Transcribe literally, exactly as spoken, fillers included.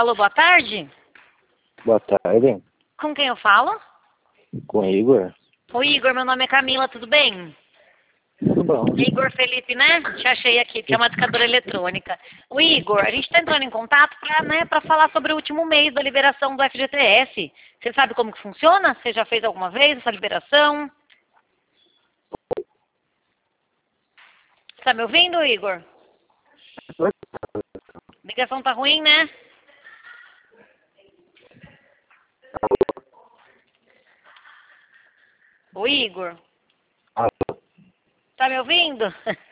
Alô, boa tarde? Boa tarde, Com quem eu falo? com o Igor. Oi, Igor, meu nome é Camila, tudo bem? Tudo bom? Igor Felipe, né? Te achei aqui, que é uma discadora eletrônica. O Igor, a gente está entrando em contato para né, para falar sobre o último mês da liberação do F G T S. Você sabe como que funciona? Você já fez alguma vez essa liberação? Tá me ouvindo, Igor? A ligação tá ruim, né? O Igor? Alô? Tá me ouvindo?